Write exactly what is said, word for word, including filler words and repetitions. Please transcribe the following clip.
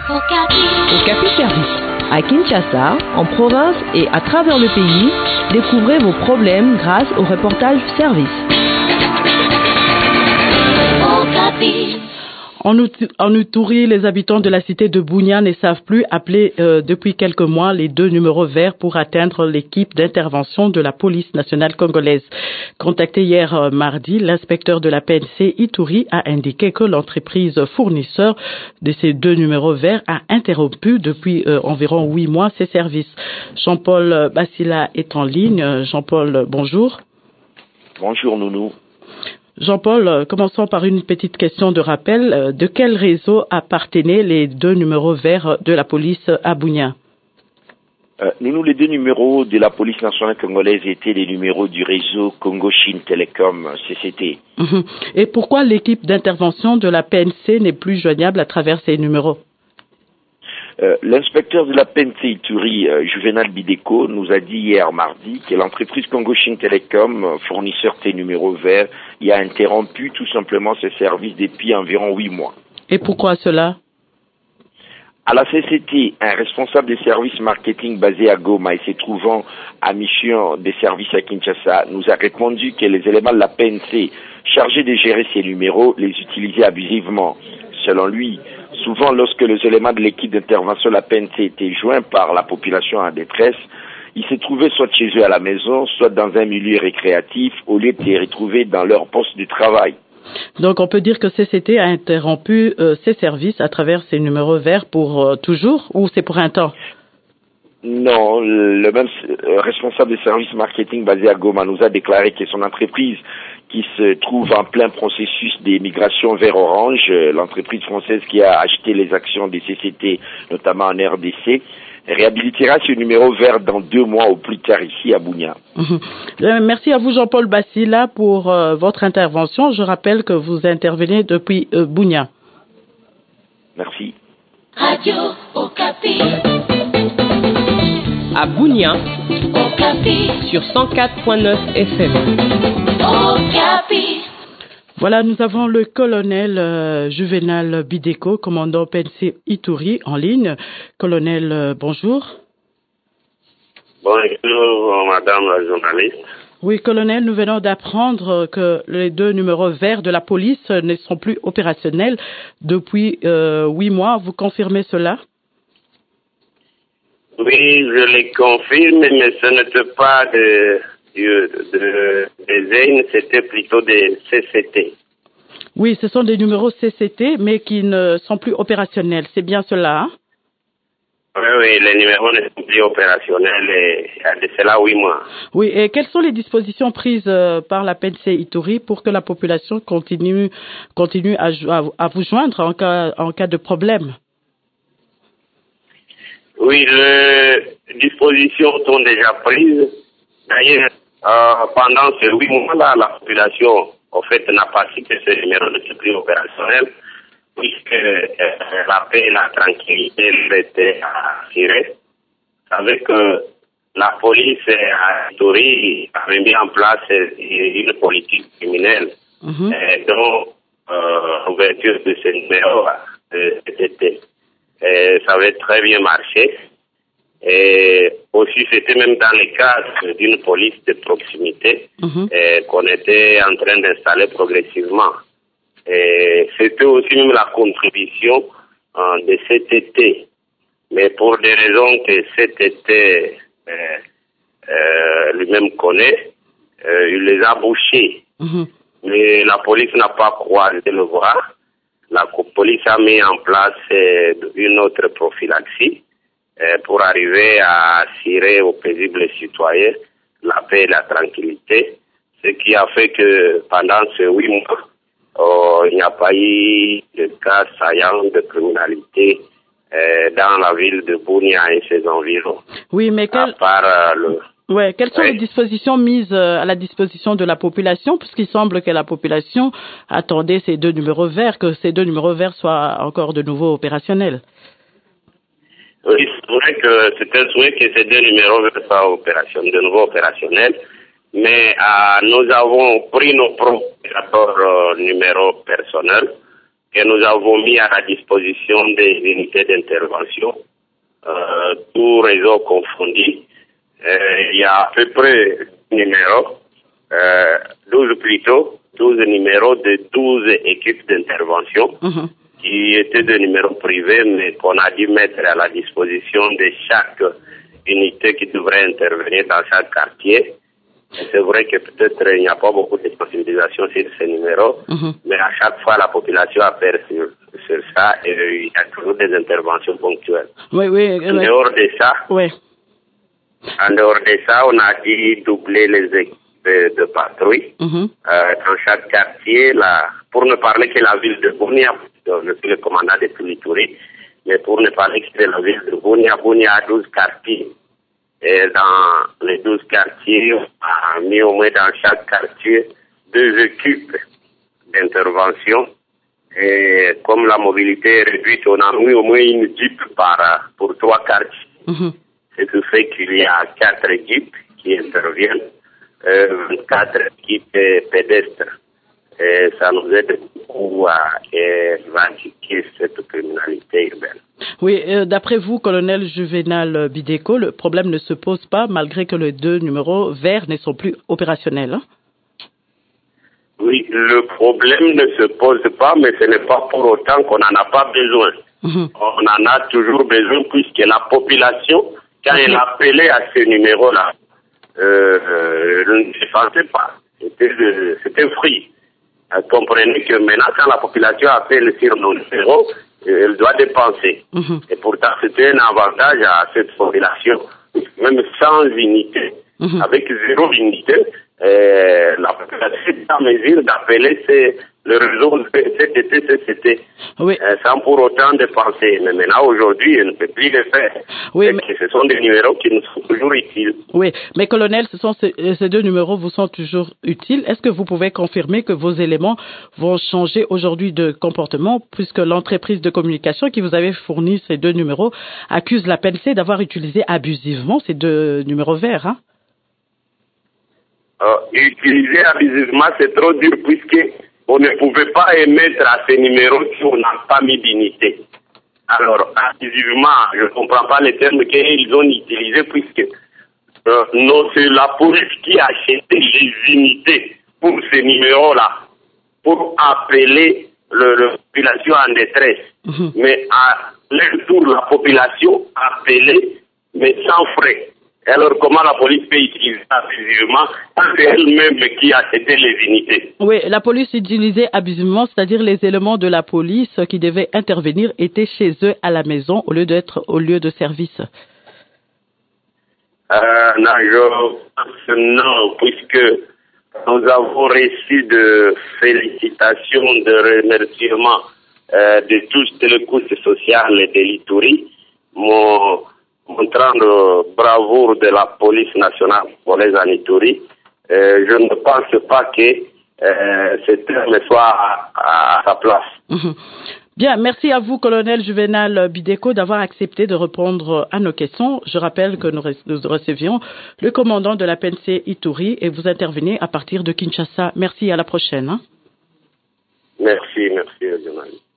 Okapi Service. À Kinshasa, en province et à travers le pays, découvrez vos problèmes grâce au reportage service. Okapi. En Ituri, les habitants de la cité de Bunia ne savent plus appeler euh, depuis quelques mois les deux numéros verts pour atteindre l'équipe d'intervention de la police nationale congolaise. Contacté hier euh, mardi, l'inspecteur de la P N C Ituri a indiqué que l'entreprise fournisseur de ces deux numéros verts a interrompu depuis euh, environ huit mois ses services. Jean-Paul Bassila est en ligne. Jean-Paul, bonjour. Bonjour Nounou. Jean-Paul, commençons par une petite question de rappel. De quel réseau appartenaient les deux numéros verts de la police à Bunia? euh, Nous, les deux numéros de la police nationale congolaise étaient les numéros du réseau Congo-Chine Telecom, C C T. Mmh. Et pourquoi l'équipe d'intervention de la P N C n'est plus joignable à travers ces numéros? Euh, L'inspecteur de la P N C Ituri, euh, Juvenal Bideko, nous a dit hier mardi que l'entreprise Congo-Chine Telecom, fournisseur de ces numéros verts, y a interrompu tout simplement ses services depuis environ huit mois. Et pourquoi cela? À la C C T, un responsable des services marketing basé à Goma et se trouvant à mission des services à Kinshasa nous a répondu que les éléments de la P N C chargés de gérer ces numéros les utilisaient abusivement. Selon lui, souvent lorsque les éléments de l'équipe d'intervention de la P N C étaient joints par la population en détresse, ils se trouvaient soit chez eux à la maison, soit dans un milieu récréatif, au lieu de se retrouver dans leur poste de travail. Donc on peut dire que C C T a interrompu euh, ses services à travers ces numéros verts pour euh, toujours, ou c'est pour un temps? Non, le même euh, responsable des services marketing basé à Goma nous a déclaré que son entreprise, qui se trouve en plein processus d'émigration vers Orange, euh, l'entreprise française qui a acheté les actions des C C T, notamment en R D C, réhabilitera ce numéro vert dans deux mois au plus tard ici à Bunia. Mmh. Euh, merci à vous Jean-Paul Bassila pour euh, votre intervention. Je rappelle que vous intervenez depuis euh, Bunia. Merci. Radio Okapi. À Bunia, Okapi. Sur cent quatre point neuf F M. Okapi. Voilà, nous avons le colonel euh, Juvenal Bideko, commandant P N C Ituri, en ligne. Colonel, euh, bonjour. Bonjour, madame la journaliste. Oui, colonel, nous venons d'apprendre que les deux numéros verts de la police ne sont plus opérationnels depuis euh, huit mois. Vous confirmez cela? Oui, je les confirme, mais ce n'était pas de... De, de, des E N, c'était plutôt des C C T. Oui, ce sont des numéros C C T, mais qui ne sont plus opérationnels. C'est bien cela, hein? Oui, oui, les numéros ne sont plus opérationnels et il y a de cela huit mois. Oui, et quelles sont les dispositions prises euh, par la P N C Ituri pour que la population continue, continue à, à, à vous joindre en cas, en cas de problème? Oui, les dispositions sont déjà prises. D'ailleurs, Euh, pendant ces huit mois-là, la population, en fait, n'a pas su que ce numéro ne soit plus opérationnel, puisque euh, la paix et la tranquillité étaient assurées. Vous savez que la police à Ituri avait mis en place une politique criminelle, mm-hmm. euh, dont euh, l'ouverture de ce numéro euh, était. Et ça avait très bien marché. Et aussi, c'était même dans le cadre d'une police de proximité mmh. euh, qu'on était en train d'installer progressivement. Et c'était aussi même la contribution euh, de C T T. Mais pour des raisons que C T T euh, euh, lui-même connaît, euh, il les a bouchés. Mmh. Mais la police n'a pas croisé le bras. La police a mis en place euh, une autre prophylaxie pour arriver à assurer aux paisibles citoyens la paix et la tranquillité, ce qui a fait que pendant ces huit mois, oh, il n'y a pas eu de cas saillants de criminalité euh, dans la ville de Bunia et ses environs. Oui, mais quel... à part euh, le... Ouais, quelles sont oui. les dispositions mises à la disposition de la population, puisqu'il semble que la population attendait ces deux numéros verts, que ces deux numéros verts soient encore de nouveau opérationnels? Oui, c'est vrai que c'est un souhait que ces deux numéros soient opérationnels, de nouveau opérationnels, mais euh, nous avons pris nos propres euh, numéros personnels que nous avons mis à la disposition des unités d'intervention, euh, tout réseau confondu. Euh, il y a à peu près numéros, euh, douze plutôt, douze numéros de douze équipes d'intervention mm-hmm. qui étaient des numéros privés, mais qu'on a dû mettre à la disposition de chaque unité qui devrait intervenir dans chaque quartier. Et c'est vrai que peut-être il n'y a pas beaucoup de sensibilisation sur ces numéros, mm-hmm. mais à chaque fois la population appelle sur, sur ça et il y a toujours des interventions ponctuelles. Oui, oui. En oui. dehors de ça, oui. en dehors de ça, on a dû doubler les équipes de, de patrouille mm-hmm. euh, dans chaque quartier. Là, pour ne parler que la ville de Bunia, je suis le commandant de Tulituri, mais pour ne parler que de la ville de Bunia, Bunia a douze quartiers. Et dans les douze quartiers, on a mis au moins dans chaque quartier deux équipes d'intervention. Et comme la mobilité est réduite, on a mis au moins une jeep par, pour trois quartiers. Mm-hmm. Ce qui fait qu'il y a quatre équipes qui interviennent, euh, quatre équipes pédestres. Et ça nous aide beaucoup à éradiquer cette criminalité urbaine. Oui, euh, d'après vous, colonel Juvenal Bideko, le problème ne se pose pas malgré que les deux numéros verts ne sont plus opérationnels. Hein? Oui, le problème ne se pose pas, mais ce n'est pas pour autant qu'on n'en a pas besoin. Mm-hmm. On en a toujours besoin puisque la population, quand okay. elle appelait à ce numéro-là, euh, euh, ne se pensait pas. C'était, c'était free. Vous comprenez que maintenant, quand la population appelle sur nos numéros, elle doit dépenser. Mm-hmm. Et pourtant, c'était un avantage à cette population. Même sans unité, mm-hmm. avec zéro unité, euh, la population est en mesure d'appeler ces, le réseau C T T, C C T, oui. euh, sans pour autant dépenser. Mais maintenant, aujourd'hui, elle ne peut plus le faire. Oui, mais... Ce sont des numéros qui nous sont toujours utiles. Oui, mais colonel, ce sont ces, ces deux numéros vous sont toujours utiles. Est-ce que vous pouvez confirmer que vos éléments vont changer aujourd'hui de comportement puisque l'entreprise de communication qui vous avait fourni ces deux numéros accuse la P N C d'avoir utilisé abusivement ces deux numéros verts, hein? Euh, utiliser abusivement, c'est trop dur puisque on ne pouvait pas émettre à ces numéros si on n'a pas mis d'unité. Alors, abusivement, je ne comprends pas les termes qu'ils ont utilisés puisque euh, non, c'est la police qui a acheté les unités pour ces numéros-là, pour appeler le, la population en détresse. Mm-hmm. Mais à leur tour, la population appelait, mais sans frais. Alors, comment la police peut utiliser abusivement quand c'est elle-même qui a acheté les unités? Oui, la police utilisait abusivement, c'est-à-dire les éléments de la police qui devaient intervenir étaient chez eux à la maison au lieu d'être au lieu de service. Euh, non, je pense non, puisque nous avons reçu de félicitations, de remerciements euh, de tous les couches sociales de l'Ituri. Mon montrant le bravoure de la police nationale congolaise en Ituri, euh, je ne pense pas que euh, ce terme soit à, à, à sa place. Mmh. Bien, merci à vous, colonel Juvenal Bideko, d'avoir accepté de répondre à nos questions. Je rappelle que nous, nous recevions le commandant de la P N C Ituri et vous intervenez à partir de Kinshasa. Merci, à la prochaine. Hein. Merci, merci, Jonathan.